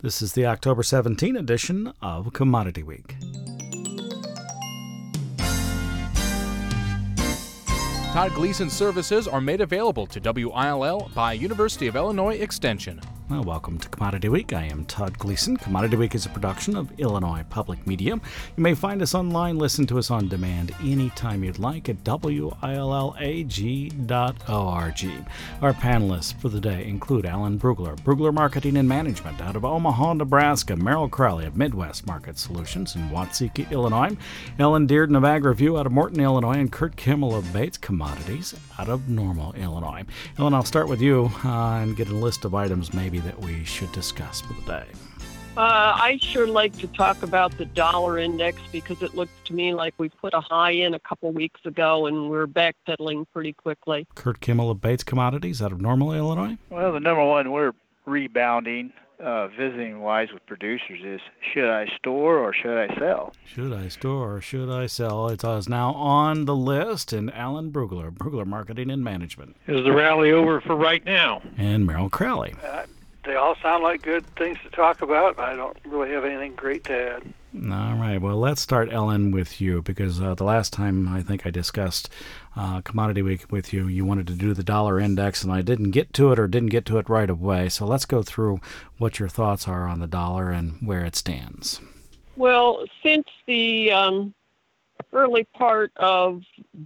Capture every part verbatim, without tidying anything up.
This is the October seventeenth edition of Commodity Week. Todd Gleason services are made available to W I L L by University of Illinois Extension. Well, welcome to Commodity Week. I am Todd Gleason. Commodity Week is a production of Illinois Public Media. You may find us online, listen to us on demand anytime you'd like at W I L L A G dot org. Our panelists for the day include Alan Brugler, Brugler Marketing and Management out of Omaha, Nebraska, Merrill Crowley of Midwest Market Solutions in Watseka, Illinois, Ellen Dearden of AgriView out of Morton, Illinois, and Kurt Kimmel of Bates Commodities out of Normal, Illinois. Ellen, I'll start with you uh, and get a list of items maybe that we should discuss for the day. Uh, I sure like to talk about the dollar index because it looks to me like we put a high in a couple weeks ago and we're backpedaling pretty quickly. Kurt Kimmel of Bates Commodities out of Normal, Illinois. Well, the number one we're rebounding, uh, visiting-wise with producers is, should I store or should I sell? Should I store or should I sell? It is now on the list. And Alan Brugler, Brugler Marketing and Management. Is the rally over for right now? And Merrill Crowley. Uh, They all sound like good things to talk about. I don't really have anything great to add. All right. Well, let's start, Ellen, with you, because uh, the last time I think I discussed uh, Commodity Week with you, you wanted to do the dollar index, and I didn't get to it or didn't get to it right away. So let's go through what your thoughts are on the dollar and where it stands. Well, since the um, early part of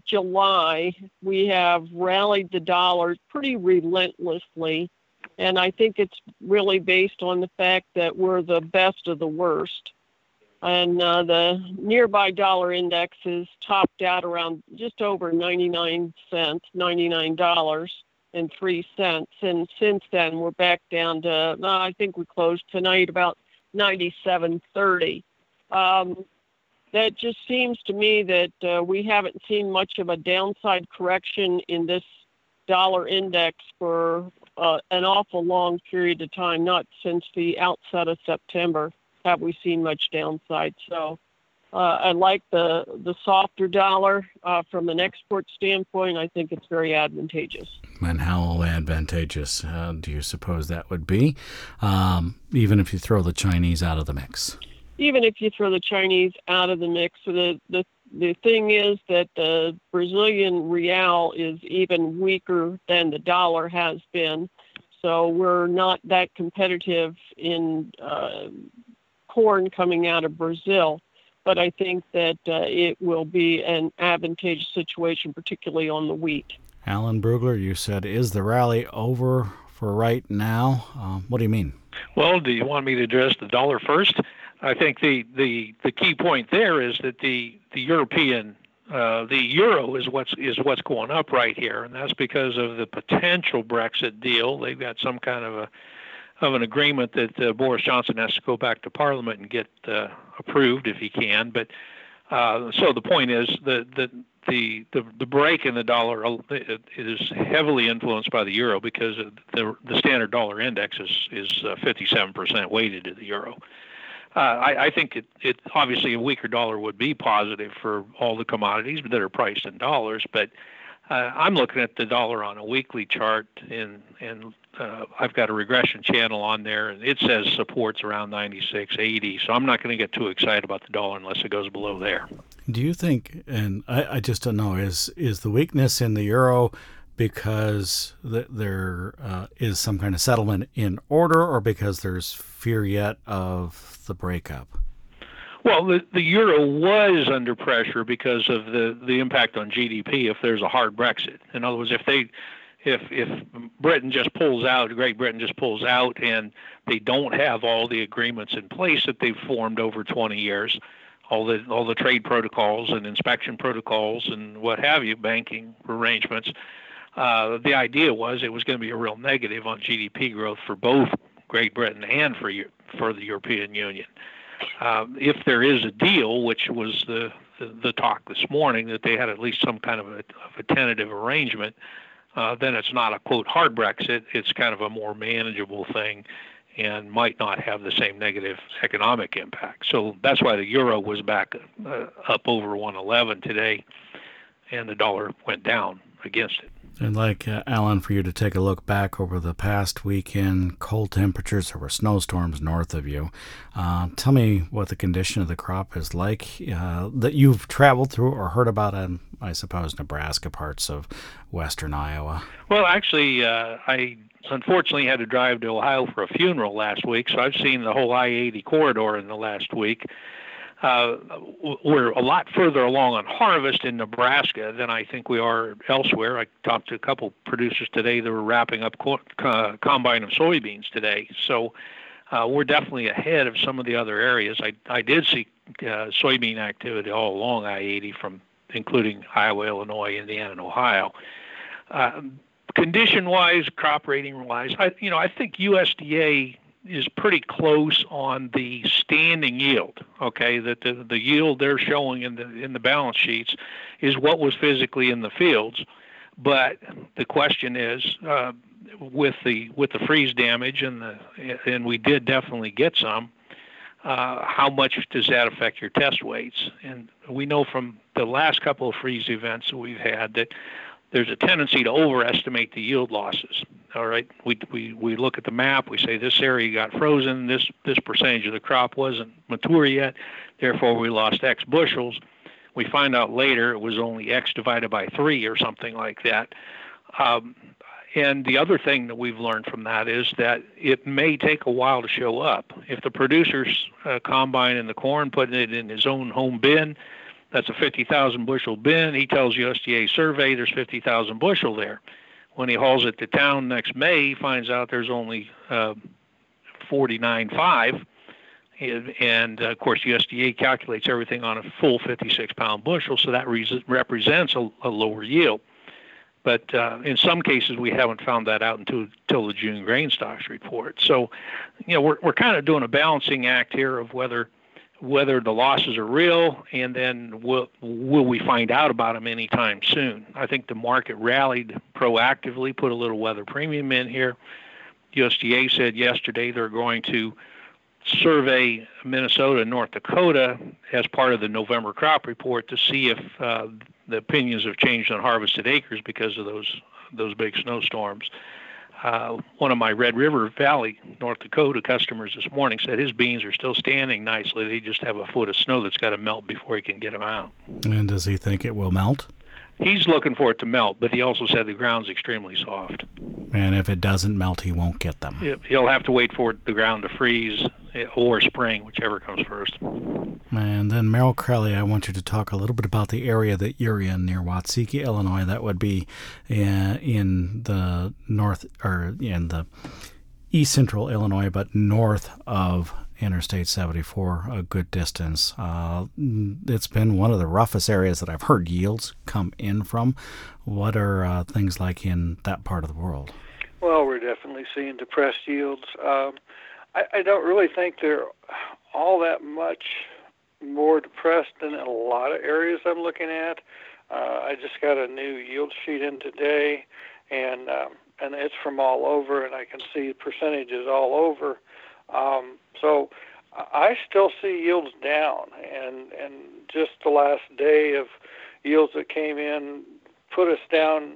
July, we have rallied the dollar pretty relentlessly. And I think it's really based on the fact that we're the best of the worst. And uh, the nearby dollar index is topped out around just over ninety-nine cents, ninety-nine dollars and three cents. And since then, we're back down to, no, I think we closed tonight about ninety-seven thirty. Um, that just seems to me that uh, we haven't seen much of a downside correction in this dollar index for Uh, an awful long period of time. Not since the outset of September have we seen much downside. So uh, I like the the softer dollar uh, from an export standpoint. I think it's very advantageous. And how advantageous uh, do you suppose that would be, um, even if you throw the Chinese out of the mix? Even if you throw the Chinese out of the mix, the the The thing is that the Brazilian real is even weaker than the dollar has been, so we're not that competitive in uh, corn coming out of Brazil. But I think that uh, it will be an advantageous situation, particularly on the wheat. Alan Brugler, you said, is the rally over for right now? Uh, what do you mean? Well, do you want me to address the dollar first? I think the, the, the key point there is that the the European uh, the euro is what's is what's going up right here, and that's because of the potential Brexit deal. They've got some kind of a of an agreement that uh, Boris Johnson has to go back to Parliament and get uh, approved if he can. But uh, so the point is that the the the the break in the dollar is heavily influenced by the euro because the the standard dollar index is is uh, fifty-seven percent weighted to the euro. Uh, I, I think it, it obviously a weaker dollar would be positive for all the commodities that are priced in dollars. But uh, I'm looking at the dollar on a weekly chart, and and uh, I've got a regression channel on there, and it says supports around ninety-six eighty. So I'm not going to get too excited about the dollar unless it goes below there. Do you think, and I, I just don't know, is is the weakness in the euro because th- there uh, is some kind of settlement in order, or because there's fear yet of the breakup? Well, the, the euro was under pressure because of the, the impact on G D P if there's a hard Brexit. In other words, if they if if Britain just pulls out, Great Britain just pulls out, and they don't have all the agreements in place that they've formed over twenty years, all the all the trade protocols and inspection protocols and what have you, banking arrangements. Uh, the idea was it was going to be a real negative on G D P growth for both Great Britain and for for the European Union. Uh, if there is a deal, which was the, the, the talk this morning, that they had at least some kind of a, of a tentative arrangement, uh, then it's not a, quote, hard Brexit. It's kind of a more manageable thing and might not have the same negative economic impact. So that's why the euro was back uh, up over one eleven today, and the dollar went down against it. I'd like, uh, Alan, for you to take a look back over the past weekend. Cold temperatures, there were snowstorms north of you. Uh, tell me what the condition of the crop is like uh, that you've traveled through or heard about in, I suppose, Nebraska, parts of western Iowa. Well, actually, uh, I unfortunately had to drive to Ohio for a funeral last week, so I've seen the whole I eighty corridor in the last week. Uh, we're a lot further along on harvest in Nebraska than I think we are elsewhere. I talked to a couple producers today that were wrapping up co- co- combine of soybeans today. So uh, we're definitely ahead of some of the other areas. I, I did see uh, soybean activity all along I eighty, from including Iowa, Illinois, Indiana, and Ohio. Uh, condition-wise, crop rating-wise, I, you know, I think U S D A is pretty close on the standing yield. Okay, that the, the yield they're showing in the in the balance sheets is what was physically in the fields. But the question is, uh, with the with the freeze damage and the and we did definitely get some. Uh, how much does that affect your test weights? And we know from the last couple of freeze events that we've had that there's a tendency to overestimate the yield losses. All right, we we we look at the map. We say this area got frozen. This this percentage of the crop wasn't mature yet. Therefore, we lost X bushels. We find out later it was only X divided by three or something like that. Um, and the other thing that we've learned from that is that it may take a while to show up. If the producer's uh, combine in the corn, putting it in his own home bin, that's a fifty thousand bushel bin. He tells U S D A survey there's fifty thousand bushel there. When he hauls it to town next May, he finds out there's only uh, forty-nine point five. And, uh, of course, U S D A calculates everything on a full fifty-six pound bushel, so that re- represents a, a lower yield. But uh, in some cases, we haven't found that out until, until the June grain stocks report. So, you know, we're we're kind of doing a balancing act here of whether whether the losses are real, and then will, will we find out about them anytime soon. I think the market rallied proactively, put a little weather premium in here. U S D A said yesterday they're going to survey Minnesota and North Dakota as part of the November crop report to see if uh, the opinions have changed on harvested acres because of those those big snowstorms. Uh, one of my Red River Valley, North Dakota customers this morning said his beans are still standing nicely. They just have a foot of snow that's got to melt before he can get them out. And does he think it will melt? He's looking for it to melt, but he also said the ground's extremely soft. And if it doesn't melt, he won't get them. He'll have to wait for the ground to freeze or spring, whichever comes first. And then, Merrill Crowley, I want you to talk a little bit about the area that you're in near Watseka, Illinois. That would be in, in the north, or in the east central Illinois, but north of Interstate seventy-four, a good distance. Uh, it's been one of the roughest areas that I've heard yields come in from. What are uh, things like in that part of the world? Well, we're definitely seeing depressed yields. Um, I, I don't really think they're all that much more depressed than in a lot of areas I'm looking at. Uh, I just got a new yield sheet in today, and um, and it's from all over, and I can see percentages all over. Um, so I still see yields down, and, and just the last day of yields that came in put us down.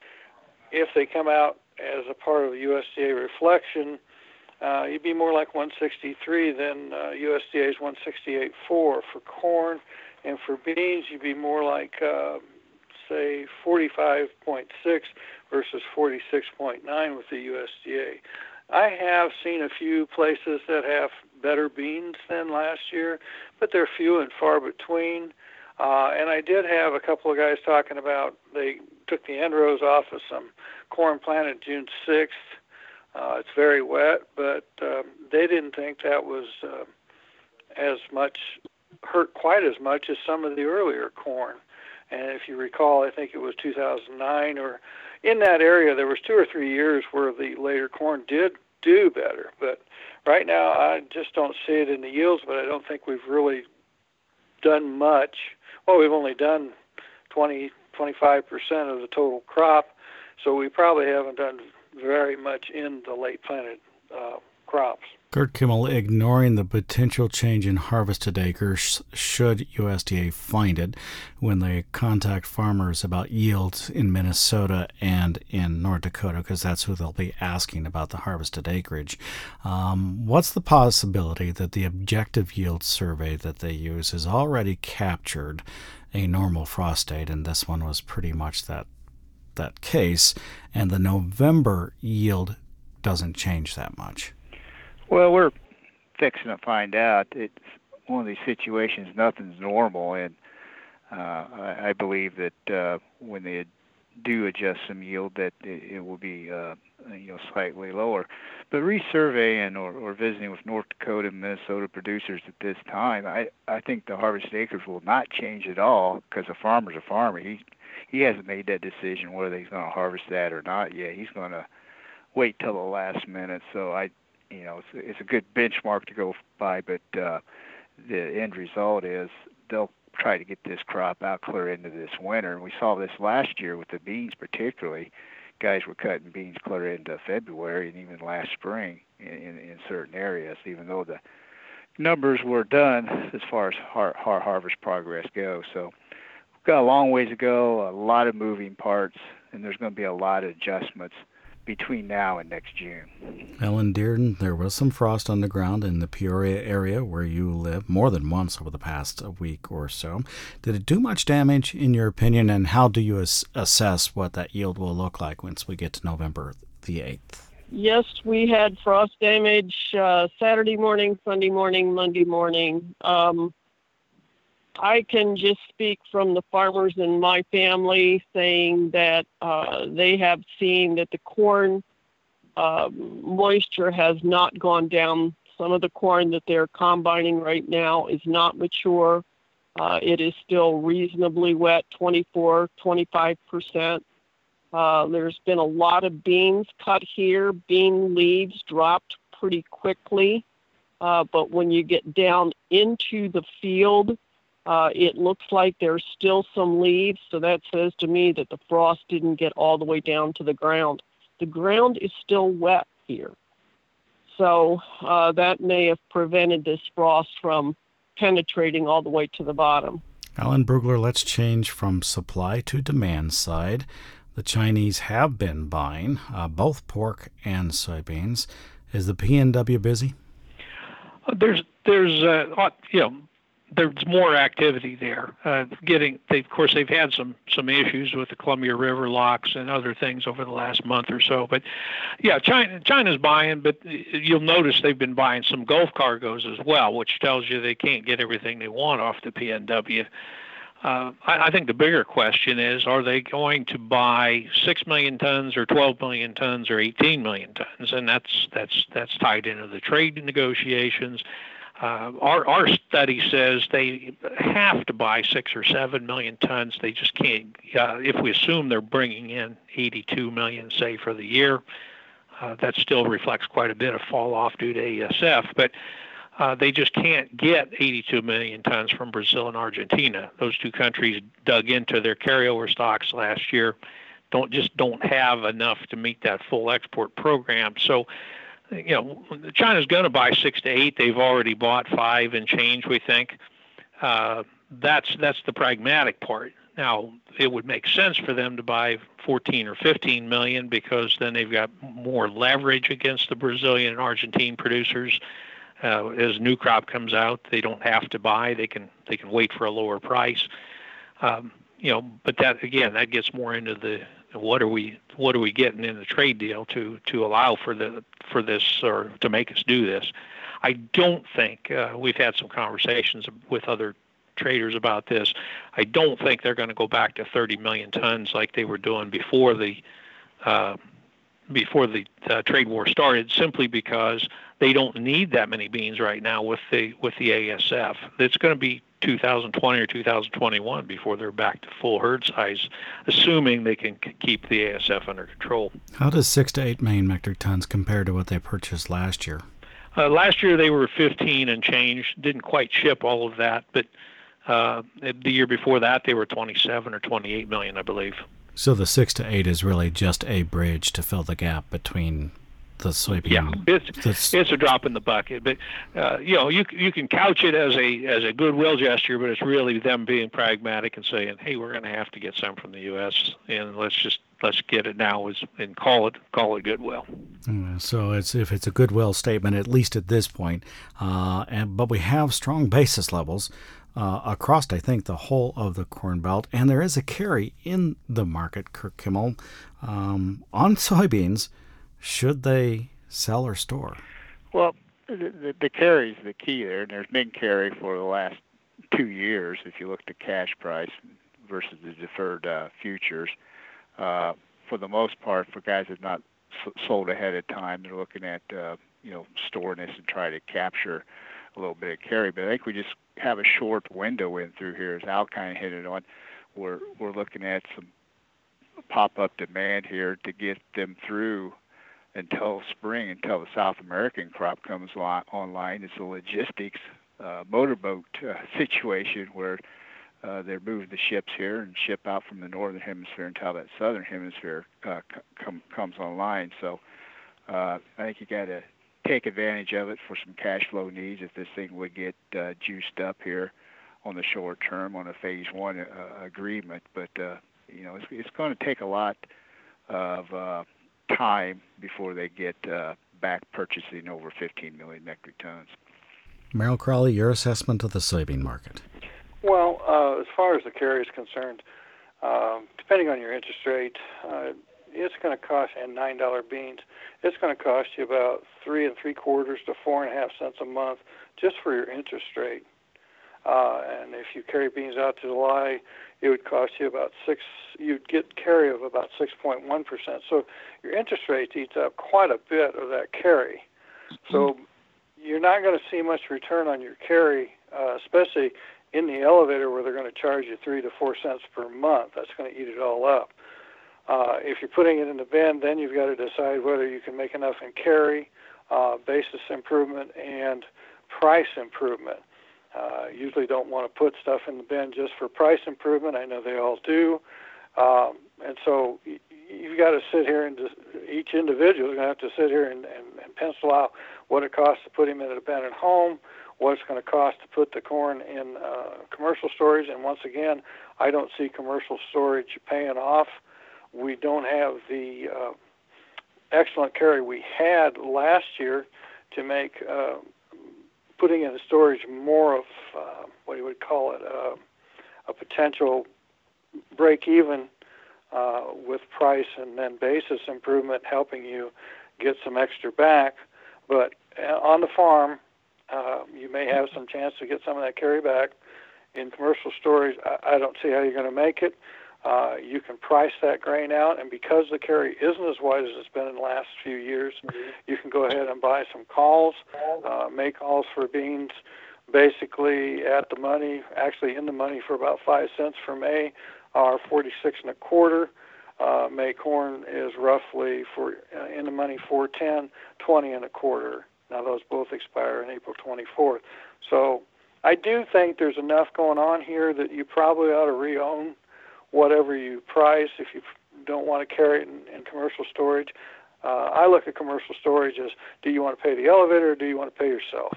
If they come out as a part of U S D A reflection, uh, you'd be more like one sixty-three than uh, U S D A's one sixty-eight point four for corn, and for beans you'd be more like uh, say forty-five point six versus forty-six point nine with the U S D A. I have seen a few places that have better beans than last year, but they're few and far between. Uh, and I did have a couple of guys talking about they took the end rows off of some corn planted June sixth. Uh, it's very wet, but um, they didn't think that was uh, as much, hurt quite as much as some of the earlier corn. And if you recall, I think it was two thousand nine, or in that area, there was two or three years where the later corn did do better. But right now, I just don't see it in the yields, but I don't think we've really done much. Well, we've only done twenty, twenty-five percent of the total crop, so we probably haven't done very much in the late planted uh, crops. Gert Kimmel, ignoring the potential change in harvested acres should U S D A find it when they contact farmers about yields in Minnesota and in North Dakota, because that's who they'll be asking about the harvested acreage. Um, what's the possibility that the objective yield survey that they use has already captured a normal frost date, and this one was pretty much that that case, and the November yield doesn't change that much? Well, we're fixing to find out. It's one of these situations, nothing's normal, and uh, I, I believe that uh, when they do adjust some yield, that it, it will be uh, you know slightly lower. But resurveying or, or visiting with North Dakota and Minnesota producers at this time, I, I think the harvested acres will not change at all, because a farmer's a farmer. He he hasn't made that decision whether he's going to harvest that or not yet. He's going to wait till the last minute. So I. You know, it's, it's a good benchmark to go by, but uh, the end result is they'll try to get this crop out clear into this winter. And we saw this last year with the beans particularly. Guys were cutting beans clear into February and even last spring in, in, in certain areas, even though the numbers were done as far as har- har- harvest progress goes. So we've got a long ways to go, a lot of moving parts, and there's going to be a lot of adjustments between now and next June. Ellen Dearden, there was some frost on the ground in the Peoria area where you live more than once over the past week or so. Did it do much damage, in your opinion, and how do you as- assess what that yield will look like once we get to November the eighth? Yes, we had frost damage uh, Saturday morning, Sunday morning, Monday morning. Um, I can just speak from the farmers in my family, saying that uh, they have seen that the corn uh, moisture has not gone down. Some of the corn that they're combining right now is not mature. Uh, it is still reasonably wet, twenty-four, twenty-five percent. Uh, there's been a lot of beans cut here. Bean leaves dropped pretty quickly. Uh, but when you get down into the field, Uh, it looks like there's still some leaves, so that says to me that the frost didn't get all the way down to the ground. The ground is still wet here, so uh, that may have prevented this frost from penetrating all the way to the bottom. Alan Brugler, let's change from supply to demand side. The Chinese have been buying uh, both pork and soybeans. Is the P N W busy? There's, there's, uh, you know, there's more activity there. Uh, getting, they, of course, they've had some some issues with the Columbia River locks and other things over the last month or so. But yeah, China China's buying, but you'll notice they've been buying some Gulf cargoes as well, which tells you they can't get everything they want off the P N W. Uh, I, I think the bigger question is, are they going to buy six million tons or twelve million tons or eighteen million tons? And that's that's that's tied into the trade negotiations. Uh, our our study says they have to buy six or seven million tons. They just can't. Uh, if we assume they're bringing in eighty-two million, say, for the year, uh, that still reflects quite a bit of fall off due to A S F. But uh, they just can't get eighty-two million tons from Brazil and Argentina. Those two countries dug into their carryover stocks last year. Don't just don't have enough to meet that full export program. So, you know, China's going to buy six to eight. They've already bought five and change, we think. Uh, that's that's the pragmatic part. Now, it would make sense for them to buy fourteen or fifteen million, because then they've got more leverage against the Brazilian and Argentine producers. Uh, as new crop comes out, they don't have to buy. They can they can wait for a lower price. Um, you know, but that again, that gets more into the what are we what are we getting in the trade deal to to allow for the for this, or to make us do this. I don't think uh, we've had some conversations with other traders about this. I don't think they're going to go back to thirty million tons like they were doing before the uh, before the uh, trade war started, simply because they don't need that many beans right now with the with the A S F. It's going to be two thousand twenty or two thousand twenty-one before they're back to full herd size, assuming they can c- keep the A S F under control. How does six to eight million metric tons compare to what they purchased last year? Uh, last year they were fifteen and change. Didn't quite ship all of that, but uh, the year before that they were twenty-seven or twenty-eight million, I believe. So the six to eight is really just a bridge to fill the gap between the soybean. Yeah, it's That's, it's a drop in the bucket, but uh, you know you you can couch it as a as a goodwill gesture, but it's really them being pragmatic and saying, hey, we're going to have to get some from the U S and let's just let's get it now and call it call it goodwill. So it's if it's a goodwill statement, at least at this point, uh, and but we have strong basis levels uh, across, I think, the whole of the Corn Belt, and there is a carry in the market, Kirk Kimmel, um, on soybeans. Should they sell or store? Well, the, the, the carry is the key there, and there's been carry for the last two years if you look at the cash price versus the deferred uh, futures. Uh, for the most part, for guys that have not s- sold ahead of time, they're looking at, uh, you know, storing this and try to capture a little bit of carry. But I think we just have a short window in through here, as Al kind of hit it on. We're, we're looking at some pop-up demand here to get them through until spring, until the South American crop comes li- online. It's a logistics uh, motorboat uh, situation where uh, they're moving the ships here and ship out from the northern hemisphere until that southern hemisphere uh, c- com- comes online. So uh, I think you got to take advantage of it for some cash flow needs if this thing would get uh, juiced up here on the short term on a phase one uh, agreement. But uh, you know, it's, it's going to take a lot of uh, time before they get uh, back purchasing over fifteen million metric tons. Merrill Crawley, your assessment of the soybean market. Well, uh, as far as the carry is concerned, uh, depending on your interest rate, uh, it's going to cost, and nine dollar beans, it's going to cost you about three and three quarters to four and a half cents a month just for your interest rate. Uh, and if you carry beans out to July, it would cost you about six. You'd get carry of about six point one percent. So your interest rate eats up quite a bit of that carry. So you're not going to see much return on your carry, uh, especially in the elevator where they're going to charge you three to four cents per month. That's going to eat it all up. Uh, if you're putting it in the bin, then you've got to decide whether you can make enough in carry, uh, basis improvement, and price improvement. Uh, usually don't want to put stuff in the bin just for price improvement. I know they all do. Um, and so y- you've got to sit here and just, each individual is going to have to sit here and, and, and pencil out what it costs to put him in a bin at home, what it's going to cost to put the corn in uh, commercial storage. And once again, I don't see commercial storage paying off. We don't have the uh, excellent carry we had last year to make uh, putting in storage more of uh, what you would call it, uh, a potential break-even uh, with price and then basis improvement, helping you get some extra back. But on the farm, uh, you may have some chance to get some of that carry back. In commercial storage, I, I don't see how you're going to make it. Uh, you can price that grain out, and because the carry isn't as wide as it's been in the last few years, mm-hmm. you can go ahead and buy some calls, uh, make calls for beans basically at the money, actually in the money for about five cents for May, are forty-six and a quarter. Uh, May corn is roughly for uh, in the money four ten, twenty and a quarter. Now those both expire on April twenty-fourth. So I do think there's enough going on here that you probably ought to re-own whatever you price if you don't want to carry it in, in commercial storage. Uh, I look at commercial storage as, do you want to pay the elevator or do you want to pay yourself?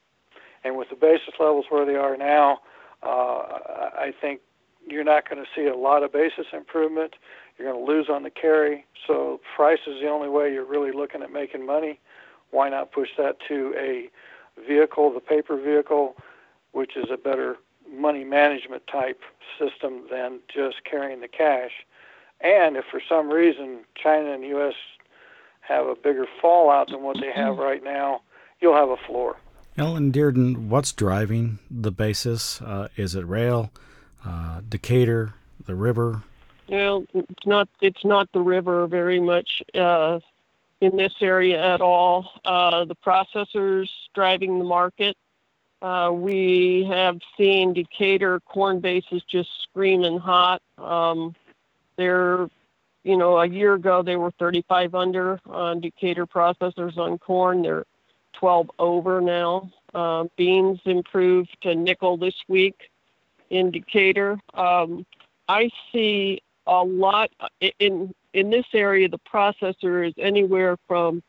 And with the basis levels where they are now, uh, I think you're not going to see a lot of basis improvement. You're going to lose on the carry. So price is the only way you're really looking at making money. Why not push that to a vehicle, the paper vehicle, which is a better money management type system than just carrying the cash. And if for some reason China and the U S have a bigger fallout than what they have right now, you'll have a floor. Ellen Dearden, what's driving the basis? Uh, is it rail, uh, Decatur, the river? Well, it's not. It's not the river very much uh, in this area at all. Uh, the processors driving the market. Uh, we have seen Decatur corn bases just screaming hot. Um, they're, you know, a year ago they were thirty-five under on Decatur processors on corn. They're twelve over now. Uh, beans improved to nickel this week in Decatur. Um, I see a lot in in this area. The processor is anywhere from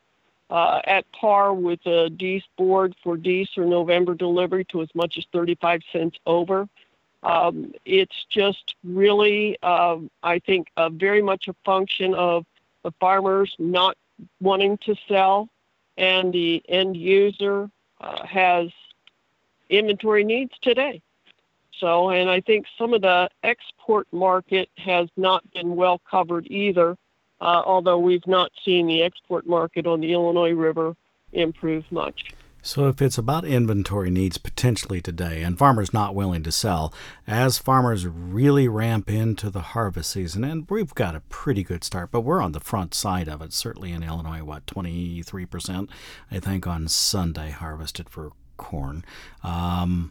uh, at par with a Deese board for Deese or November delivery to as much as thirty-five cents over. Um, it's just really, uh, I think, uh, very much a function of the farmers not wanting to sell, and the end user uh, has inventory needs today. So, and I think some of the export market has not been well covered either, uh, although we've not seen the export market on the Illinois River improve much. So if it's about inventory needs potentially today and farmers not willing to sell, as farmers really ramp into the harvest season, and we've got a pretty good start, but we're on the front side of it, certainly in Illinois, what, twenty-three percent, I think, on Sunday harvested for corn. Um,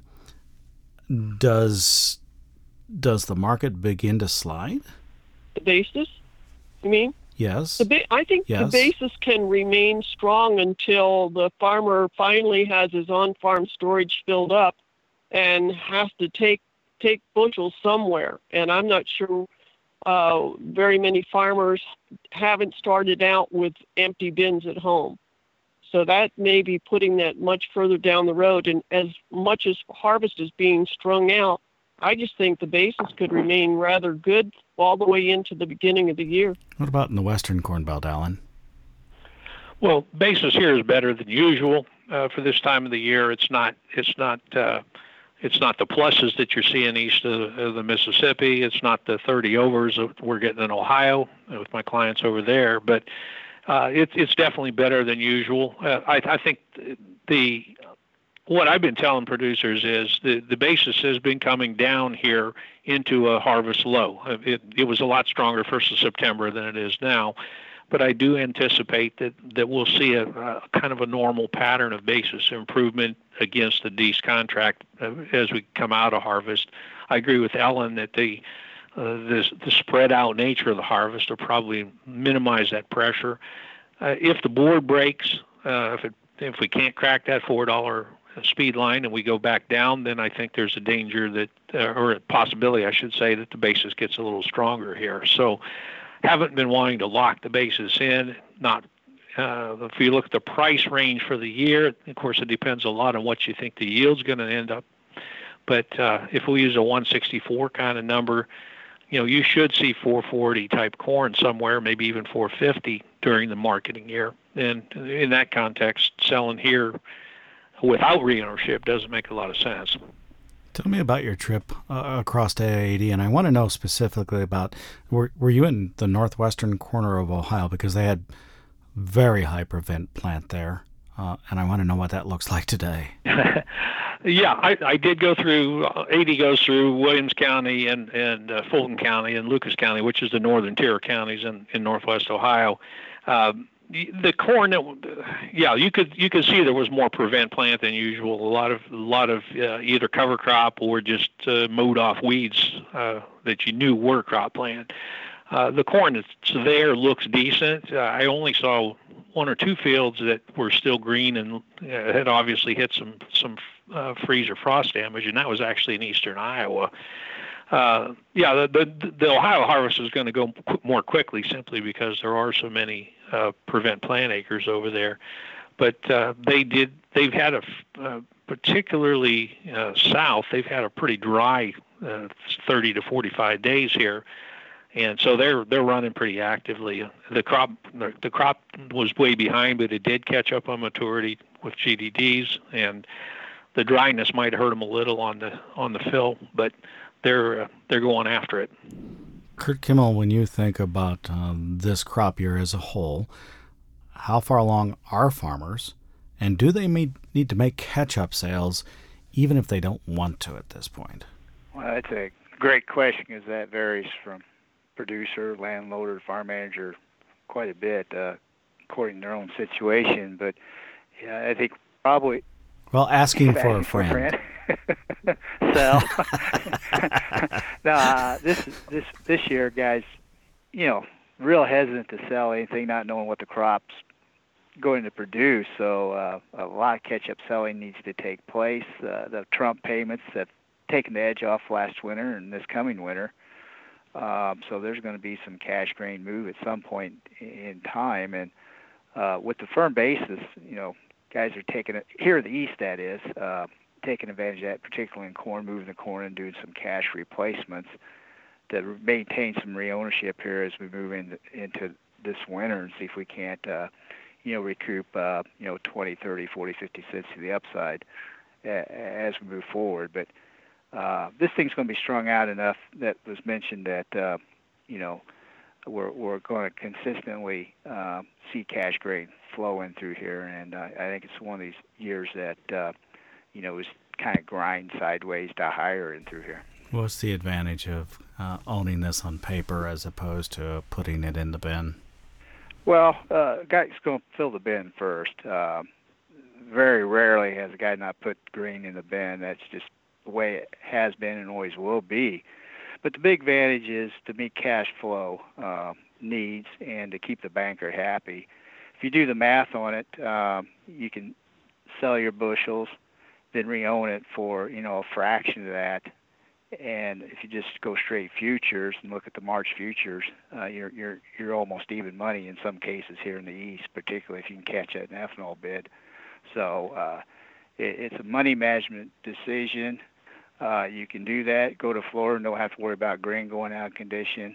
does does the market begin to slide? The basis, you mean? Yes. The ba- I think yes. the basis can remain strong until the farmer finally has his on-farm storage filled up and has to take take bushels somewhere. And I'm not sure uh, very many farmers haven't started out with empty bins at home. So that may be putting that much further down the road. And as much as harvest is being strung out, I just think the basis could remain rather good all the way into the beginning of the year. What about in the Western Corn Belt, Alan? Well, basis here is better than usual uh, for this time of the year. It's not. It's not. Uh, it's not the pluses that you're seeing east of, of the Mississippi. It's not the thirty overs that we're getting in Ohio with my clients over there. But uh, it's it's definitely better than usual. Uh, I, I think the what I've been telling producers is the, the basis has been coming down here into a harvest low. It, it was a lot stronger first of September than it is now, but I do anticipate that, that we'll see a, a kind of a normal pattern of basis improvement against the Deese contract uh, as we come out of harvest. I agree with Ellen that the uh, this, the spread out nature of the harvest will probably minimize that pressure. Uh, if the board breaks, uh, if it if we can't crack that four dollar speed line and we go back down, then I think there's a danger that, uh, or a possibility, I should say, that the basis gets a little stronger here. So haven't been wanting to lock the basis in. Not uh, if you look at the price range for the year, of course, it depends a lot on what you think the yield's going to end up. But uh, if we use a one sixty-four kind of number, you know, you should see four forty type corn somewhere, maybe even four fifty during the marketing year. And in that context, selling here without reownership doesn't make a lot of sense. Tell me about your trip uh, across I eighty, and I want to know specifically about, were, were you in the northwestern corner of Ohio? Because they had very high prevent plant there, uh, and I want to know what that looks like today. Yeah, I, I did go through, uh, eighty goes through Williams County and, and uh, Fulton County and Lucas County, which is the northern tier of counties in, in northwest Ohio. Um, The corn, yeah, you could you could see there was more prevent plant than usual. A lot of a lot of uh, either cover crop or just uh, mowed off weeds uh, that you knew were crop plant. Uh, the corn that's there looks decent. Uh, I only saw one or two fields that were still green and uh, had obviously hit some some uh, freeze or frost damage, and that was actually in eastern Iowa. Uh, yeah, the, the the Ohio harvest is going to go qu- more quickly simply because there are so many uh, prevent plant acres over there. But uh, they did. They've had a uh, particularly uh, south. They've had a pretty dry uh, thirty to forty-five days here, and so they're they're running pretty actively. The crop the, the crop was way behind, but it did catch up on maturity with G D Ds, and the dryness might hurt them a little on the on the fill, but they're uh, they're going after it. Kurt Kimmel, when you think about um, this crop year as a whole, how far along are farmers, and do they need, need to make catch-up sales even if they don't want to at this point? Well, that's a great question because that varies from producer, landlord, farm manager quite a bit uh, according to their own situation. But yeah, I think probably... Well, asking for a friend. For a friend. So, no, uh, this this this year, guys, you know, real hesitant to sell anything, not knowing what the crop's going to produce. So uh, a lot of catch-up selling needs to take place. Uh, the Trump payments have taken the edge off last winter and this coming winter. Um, so there's going to be some cash grain move at some point in time, and uh, with the firm basis, you know, guys are taking it here in the East, that is, uh, taking advantage of that, particularly in corn, moving the corn and doing some cash replacements to maintain some re-ownership here as we move into into this winter and see if we can't, uh, you know, recoup, uh, you know, twenty, thirty, forty, fifty cents to the upside as we move forward. But uh, this thing's going to be strung out enough that was mentioned that, uh, you know, we're we're going to consistently uh, see cash grain flow in through here, and uh, I think it's one of these years that, uh, you know, is kind of grind sideways to higher in through here. What's the advantage of uh, owning this on paper as opposed to putting it in the bin? Well, uh, a guy's going to fill the bin first. Uh, very rarely has a guy not put grain in the bin. That's just the way it has been and always will be. But the big advantage is to meet cash flow uh, needs and to keep the banker happy. If you do the math on it, um, you can sell your bushels, then re-own it for, you know, a fraction of that. And if you just go straight futures and look at the March futures, uh, you're you're you're almost even money in some cases here in the East, particularly if you can catch an ethanol bid. So uh, it, it's a money management decision. Uh, you can do that, go to Florida, and don't have to worry about grain going out of condition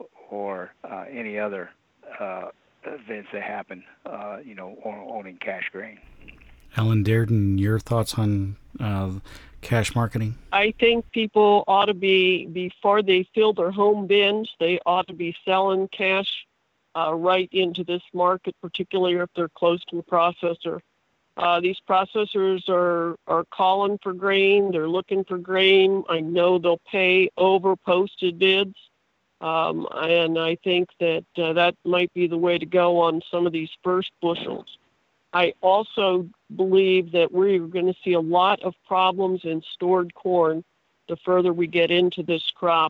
or uh, any other uh, events that happen, uh, you know, owning cash grain. Ellen Dearden, your thoughts on uh, cash marketing? I think people ought to be, before they fill their home bins, they ought to be selling cash uh, right into this market, particularly if they're close to the processor. Uh, these processors are, are calling for grain. They're looking for grain. I know they'll pay over posted bids. Um, and I think that uh, that might be the way to go on some of these first bushels. I also believe that we're going to see a lot of problems in stored corn the further we get into this crop.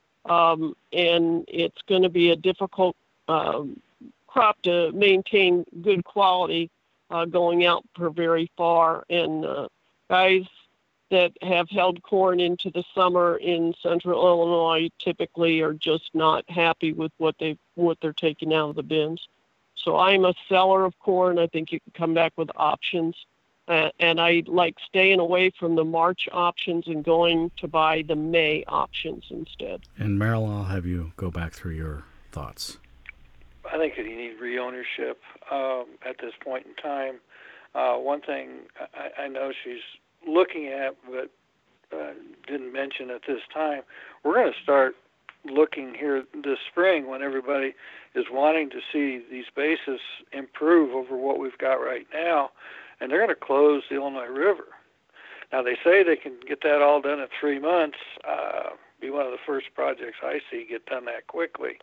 Um, and it's going to be a difficult um, crop to maintain good quality uh, going out for very far. And uh, guys that have held corn into the summer in central Illinois typically are just not happy with what they what they're taking out of the bins. So I'm a seller of corn. I think you can come back with options. Uh, and I like staying away from the March options and going to buy the May options instead. And Merrill, I'll have you go back through your thoughts. I think that you need re-ownership um, at this point in time. Uh, one thing I, I know she's looking at, but uh, didn't mention at this time, we're going to start looking here this spring when everybody is wanting to see these bases improve over what we've got right now, and they're going to close the Illinois River. Now, they say they can get that all done in three months. Uh, be one of the first projects I see get done that quickly.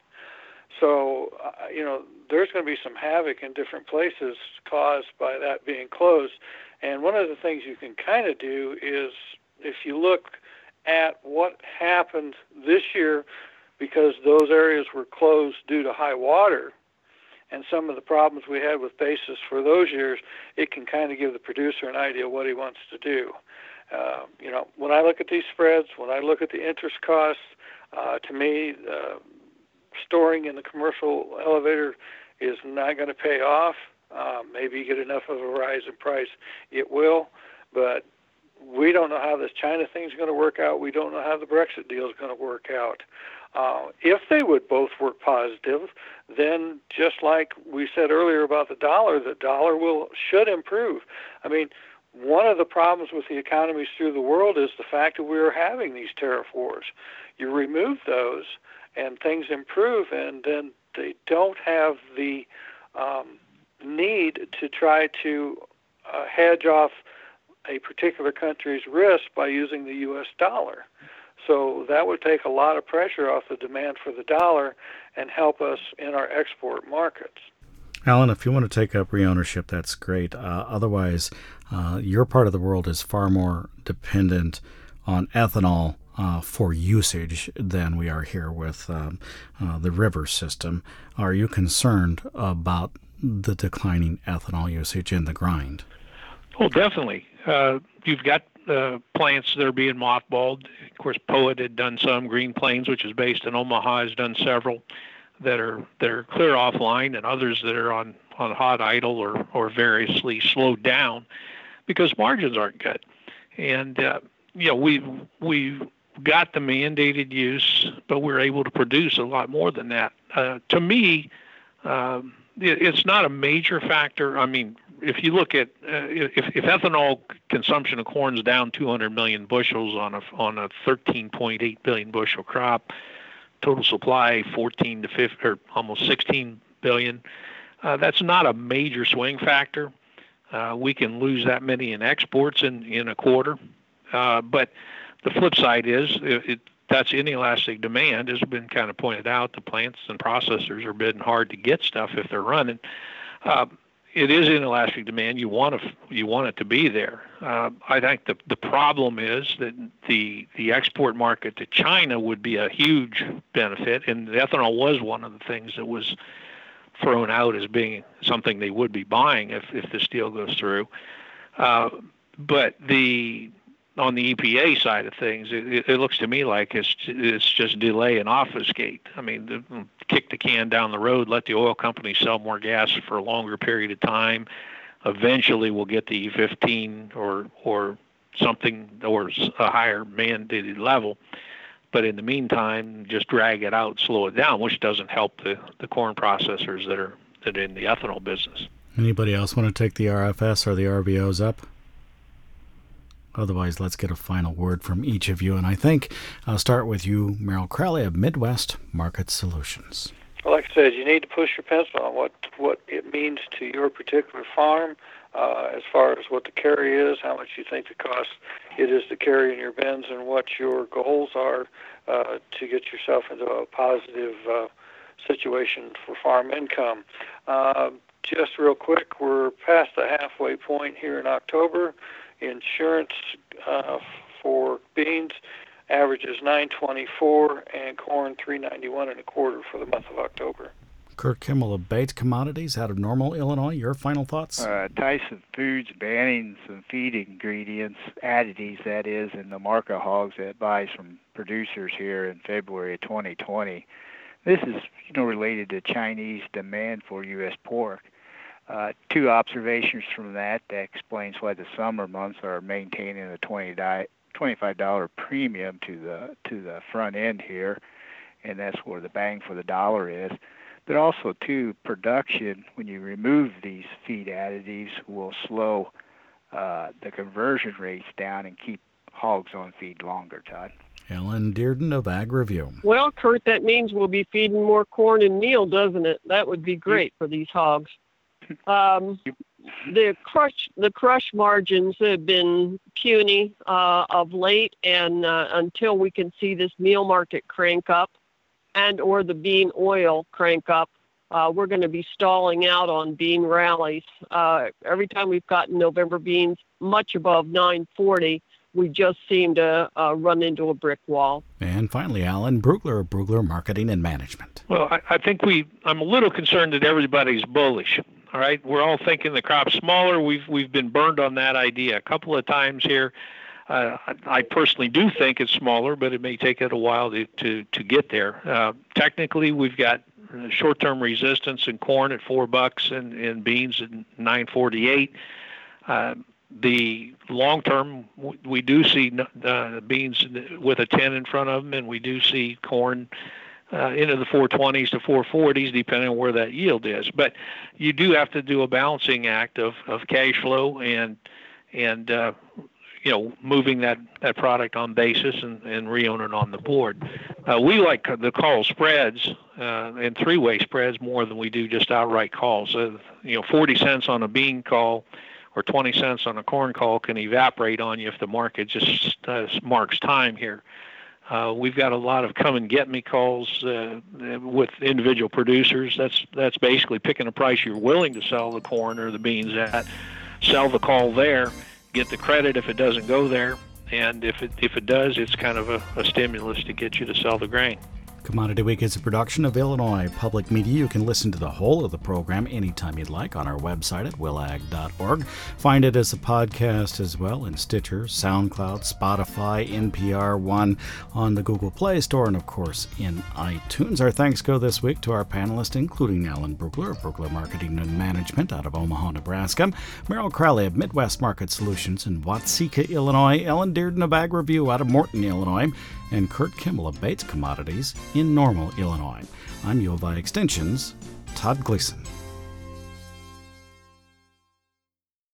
So, uh, you know, there's going to be some havoc in different places caused by that being closed. And one of the things you can kind of do is if you look at what happened this year, because those areas were closed due to high water and some of the problems we had with basis for those years, it can kind of give the producer an idea what he wants to do. Uh, you know, when I look at these spreads, when I look at the interest costs, uh, to me, uh, storing in the commercial elevator is not going to pay off. Uh, maybe you get enough of a rise in price, it will, but we don't know how this China thing is going to work out. We don't know how the Brexit deal is going to work out. Uh, if they would both work positive, then just like we said earlier about the dollar, the dollar will should improve. I mean, one of the problems with the economies through the world is the fact that we are having these tariff wars. You remove those, and things improve, and then they don't have the um, need to try to uh, hedge off a particular country's risk by using the U S dollar. So that would take a lot of pressure off the demand for the dollar and help us in our export markets. Alan, if you want to take up re-ownership, that's great. Uh, otherwise, uh, your part of the world is far more dependent on ethanol uh, for usage than we are here with um, uh, the river system. Are you concerned about the declining ethanol usage in the grind? Oh, definitely. Uh, you've got uh, plants that are being mothballed. Of course, Poet had done some. Green Plains, which is based in Omaha, has done several that are that are clear offline, and others that are on on hot idle or or variously slowed down because margins aren't good. And uh, you know we we got the mandated use, but we're able to produce a lot more than that. Uh, to me, um, it, it's not a major factor. I mean, if you look at uh, if, if ethanol consumption of corn is down two hundred million bushels on a on a thirteen point eight billion bushel crop, total supply fourteen to fifteen or almost sixteen billion. Uh, that's not a major swing factor. Uh, we can lose that many in exports in in a quarter, uh, but the flip side is it, it, that's inelastic demand, has been kind of pointed out. The plants and processors are bidding hard to get stuff if they're running. Uh, it is inelastic demand. You want to you want it to be there. Uh, I think the the problem is that the the export market to China would be a huge benefit, and the ethanol was one of the things that was thrown out as being something they would be buying if if this deal goes through. Uh, but the on the E P A side of things, it, it looks to me like it's it's just delay and obfuscate. I mean, the, kick the can down the road, let the oil companies sell more gas for a longer period of time. Eventually, we'll get the E fifteen or or something or a higher mandated level. But in the meantime, just drag it out, slow it down, which doesn't help the, the corn processors that are that are in the ethanol business. Anybody else want to take the R F S or the R V Os up? Otherwise, let's get a final word from each of you. And I think I'll start with you, Merrill Crowley of Midwest Market Solutions. Well, like I said, you need to push your pencil on what, what it means to your particular farm uh, as far as what the carry is, how much you think the cost it is to carry in your bins, and what your goals are uh, to get yourself into a positive uh, situation for farm income. Uh, just real quick, we're past the halfway point here in October. Insurance uh, for beans averages nine twenty-four and corn three ninety-one and a quarter for the month of October. Kurt Kimmel of Bates Commodities out of Normal, Illinois. Your final thoughts? Uh, Tyson Foods banning some feed ingredients, additives that is, in the market hogs that buys from producers here in February of twenty twenty. This is, you know, related to Chinese demand for U S pork. Uh, two observations from that that explains why the summer months are maintaining a twenty-five dollars premium to the to the front end here, and that's where the bang for the dollar is. But also, too, production, when you remove these feed additives, will slow uh, the conversion rates down and keep hogs on feed longer, Todd. Ellen Dearden of Ag Review. Well, Kurt, that means we'll be feeding more corn and meal, doesn't it? That would be great for these hogs. Um, the crush the crush margins have been puny uh, of late, and uh, until we can see this meal market crank up and or the bean oil crank up, uh, we're going to be stalling out on bean rallies. Uh, every time we've gotten November beans much above nine forty, we just seem to uh, run into a brick wall. And finally, Alan Brugler of Brugler Marketing and Management. Well, I, I think we I'm a little concerned that everybody's bullish. All right, we're all thinking the crop's smaller. We've we've been burned on that idea a couple of times here. Uh, I personally do think it's smaller, but it may take it a while to to, to get there. Uh, technically, we've got short-term resistance in corn at four bucks and, and beans at nine forty-eight. Uh, the long-term, we do see uh, beans with a ten in front of them, and we do see corn Uh, into the four twenties to four forties, depending on where that yield is. But you do have to do a balancing act of, of cash flow and and uh, you know moving that, that product on basis and, and re-owning on the board. Uh, we like the call spreads uh, and three-way spreads more than we do just outright calls. Uh, you know, forty cents on a bean call or twenty cents on a corn call can evaporate on you if the market just uh, marks time here. Uh, we've got a lot of come and get me calls uh, with individual producers. That's that's basically picking a price you're willing to sell the corn or the beans at, sell the call there, get the credit if it doesn't go there, and if it if it does, it's kind of a, a stimulus to get you to sell the grain. Commodity Week is a production of Illinois Public Media. You can listen to the whole of the program anytime you'd like on our website at willag dot org. Find it as a podcast as well in Stitcher, SoundCloud, Spotify, N P R One, on the Google Play Store, and of course in iTunes. Our thanks go this week to our panelists, including Alan Brugler of Brugler Marketing and Management out of Omaha, Nebraska, Merrill Crowley of Midwest Market Solutions in Watseka, Illinois, Ellen Dearden of Ag Review out of Morton, Illinois, and Kurt Kimmel of Bates Commodities in Normal, Illinois. I'm U of I Extension's Todd Gleason.